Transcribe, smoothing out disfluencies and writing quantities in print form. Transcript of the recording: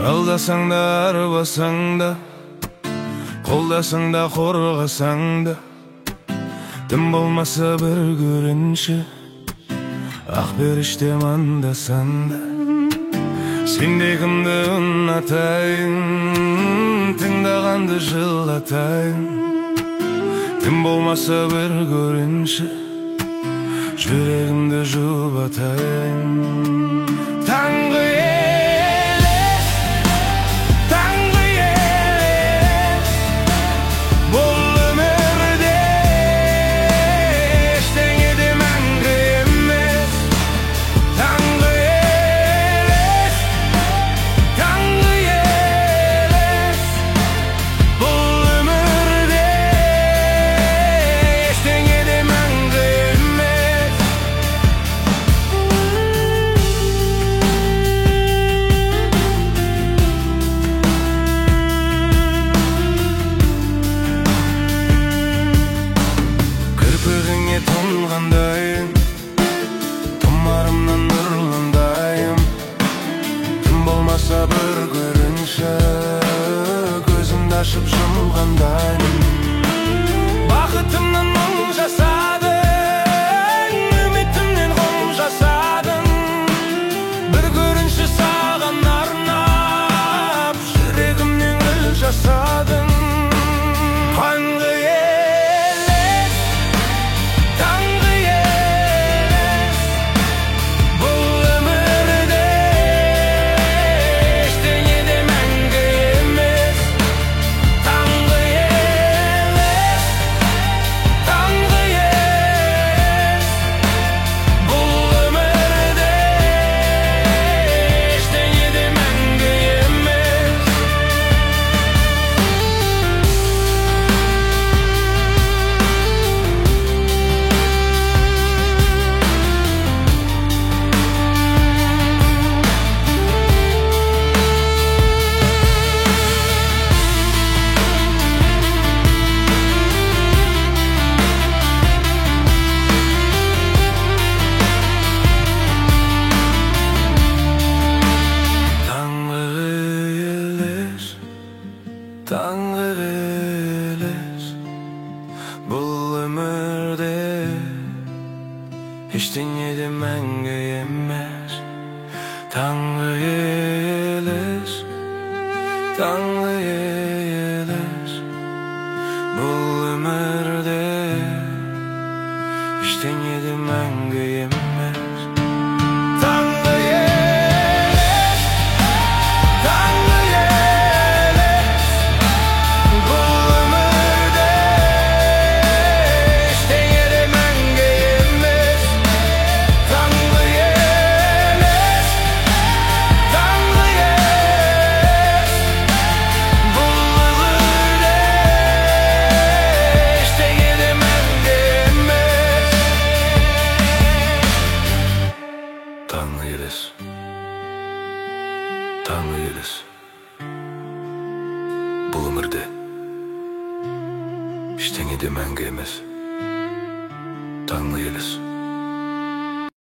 Алдасаң да, арбасаң да, қолдасаң да, қорғасаң да, тым болмаса бір көрінші, ақ періште мандасан да. Сенде кімді ұнатайын, тыңдағанды жылатайын, тым болмаса бір көрінші, жүрегімді жұбатайын. Таңғы елес, таңғы елес, бұл өмірде ештеңе де мәңгі емес. Таңғы елес, таңғы елес, бұл өмірде ештеңе де мәңгі емес. Кірпігіңе тұнғандайым, тұмарымнан нұрландайым, тым болмаса бір көрінші, көзімді ашып жұмғандайым. Бақытымнан мұң жасадың, үмітімнен ғұм жасадың, бір көрінші саған арнап, жүрегімнен гүл жасадың. Таңғы елес, таңғы елес, бұл өмірде ештеңе де мәңгі емес. Таңғы елес, таңғы елес, бұл өмірде ештеңе де мәңгі емес. Таңғы елес, бұл өмірде ештеңе де мәңгі емес. Таңғы елес, таңғы елес, бұл өмірде ештеңе де мәңгі емес. Таңғы елес, таңғы елес, бұл өмірде ештеңе де мәңгі емес. Таңғы елес, таңғы елес, бұл өмірде ештеңе де мәңгі емес. Таңғы елес, таңғы елес, бұл өмірде ештеңе де мәңгі емес. Таңғы елес.